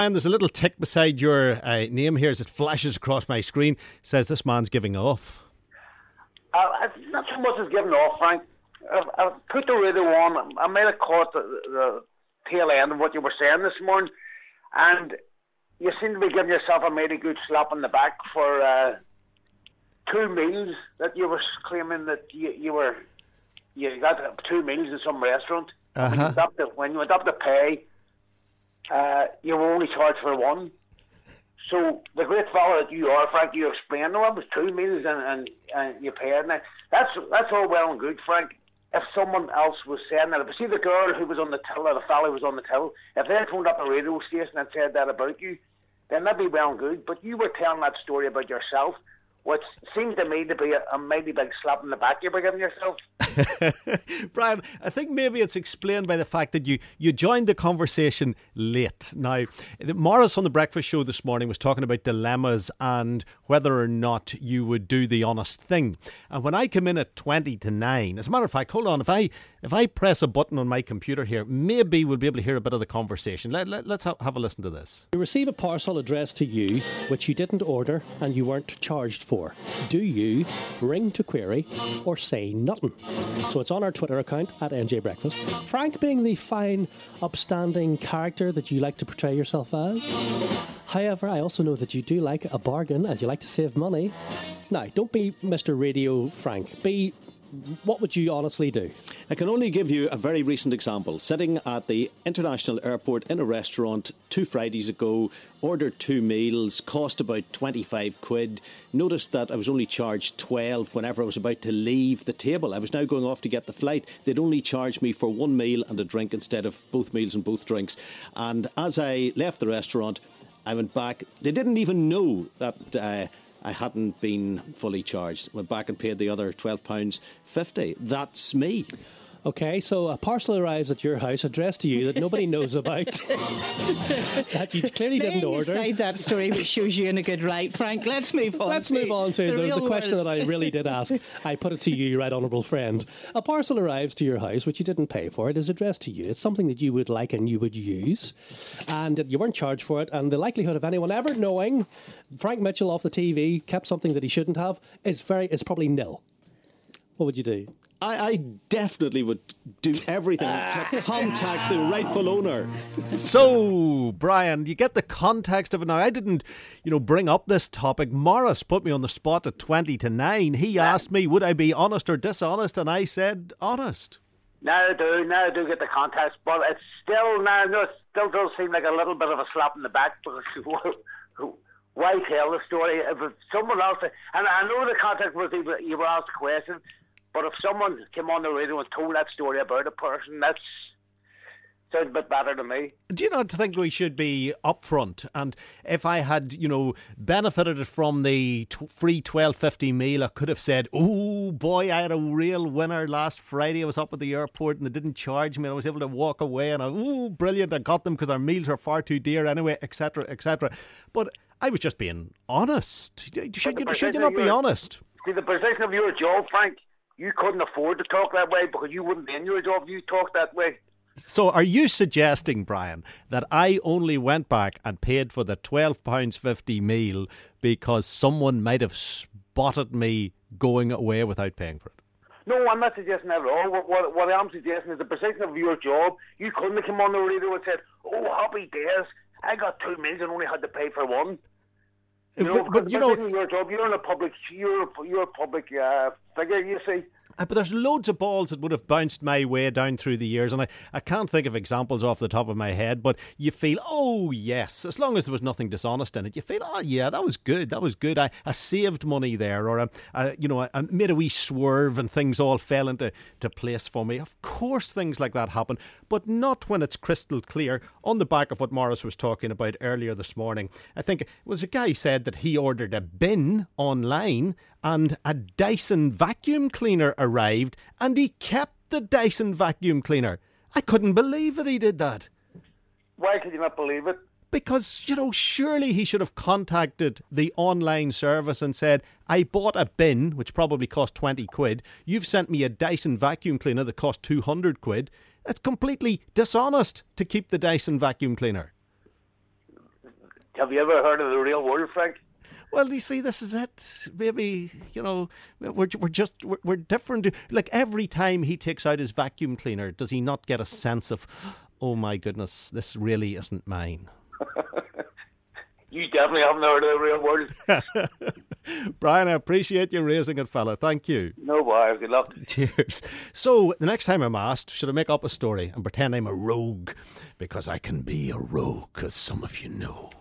And there's a little tick beside your name here as it flashes across my screen. It says this man's giving off. It's not so much as giving off, Frank. I've put the radio on. I might have caught the tail end of what you were saying this morning, and you seem to be giving yourself a mighty good slap on the back for 2 meals that you were claiming that you got 2 meals in some restaurant. When you went up to pay, you were only charged for 1. So the great fellow that you are, Frank, you explained, no, it was 2 meals and you paid. Now, that's all well and good, Frank. If someone else was saying that, if you see the girl who was on the till or the fellow who was on the till, if they had phoned up a radio station and said that about you, then that'd be well and good. But you were telling that story about yourself, which seemed to me to be a mighty big slap in the back you were giving yourself. Brian, I think maybe it's explained by the fact that you joined the conversation late. Now, Morris on the Breakfast Show this morning was talking about dilemmas and whether or not you would do the honest thing. And when I come in at 20 to 9, as a matter of fact, hold on, if I press a button on my computer here, maybe we'll be able to hear a bit of the conversation. Let's have a listen to this. You receive a parcel addressed to you, which you didn't order and you weren't charged for. Do you ring to query or say nothing? So it's on our Twitter account at NJ Breakfast. Frank, being the fine, upstanding character that you like to portray yourself as. However, I also know that you do like a bargain and you like to save money. Now, don't be Mr. Radio Frank. What would you honestly do? I can only give you a very recent example. Sitting at the international airport in a restaurant 2 Fridays ago, ordered 2 meals, cost about 25 quid. Noticed that I was only charged 12 whenever I was about to leave the table. I was now going off to get the flight. They'd only charged me for 1 meal and a drink instead of both meals and both drinks. And as I left the restaurant, I went back. They didn't even know that I hadn't been fully charged. Went back and paid the other £12.50. That's me. Okay, so a parcel arrives at your house addressed to you that nobody knows about, that you clearly didn't order. Say that story, which shows you in a good light, Frank. Let's move on. Let's move on to the question that I really did ask. I put it to you, right honourable friend. A parcel arrives to your house, which you didn't pay for. It is addressed to you. It's something that you would like and you would use, and you weren't charged for it. And the likelihood of anyone ever knowing Frank Mitchell off the TV kept something that he shouldn't have is probably nil. What would you do? I definitely would do everything to contact the rightful owner. So, Brian, you get the context of it now. I didn't, bring up this topic. Morris put me on the spot at 20 to 9. He asked me, would I be honest or dishonest? And I said, honest. Now I do get the context, but it still does seem like a little bit of a slap in the back, because why tell the story if someone else? And I know the context was you were asked a question. But if someone came on the radio and told that story about a person, that sounds a bit better to me. Do you not think we should be upfront? And if I had, benefited from the free $12.50 meal, I could have said, oh boy, I had a real winner last Friday. I was up at the airport and they didn't charge me and I was able to walk away and brilliant, I got them because our meals are far too dear anyway, etc., etc. But I was just being honest. Should you not be honest? See, the position of your job, Frank, you couldn't afford to talk that way because you wouldn't be in your job if you talked that way. So are you suggesting, Brian, that I only went back and paid for the £12.50 meal because someone might have spotted me going away without paying for it? No, I'm not suggesting that at all. What I'm suggesting is the position of your job. You couldn't have come on the radio and said, oh, happy days, I got 2 meals and only had to pay for 1. But your job, you're a public figure, you see. But there's loads of balls that would have bounced my way down through the years, and I can't think of examples off the top of my head, but you feel, oh yes, as long as there was nothing dishonest in it, you feel, oh yeah, that was good, I saved money there, or I made a wee swerve and things all fell into place for me. Of course things like that happen, but not when it's crystal clear. On the back of what Morris was talking about earlier this morning, I think it was a guy said that he ordered a bin online and a Dyson vacuum cleaner arrived and he kept the Dyson vacuum cleaner. I couldn't believe that he did that. Why could you not believe it? Because, surely he should have contacted the online service and said, I bought a bin, which probably cost 20 quid. You've sent me a Dyson vacuum cleaner that cost 200 quid. It's completely dishonest to keep the Dyson vacuum cleaner. Have you ever heard of the real world, Frank? Well, you see, this is it. Maybe, we're different. Like, every time he takes out his vacuum cleaner, does he not get a sense of, oh my goodness, this really isn't mine? You definitely haven't heard of the real world. Brian, I appreciate you raising it, fella. Thank you. No bother. Good luck. Cheers. So, the next time I'm asked, should I make up a story and pretend I'm a rogue? Because I can be a rogue, as some of you know.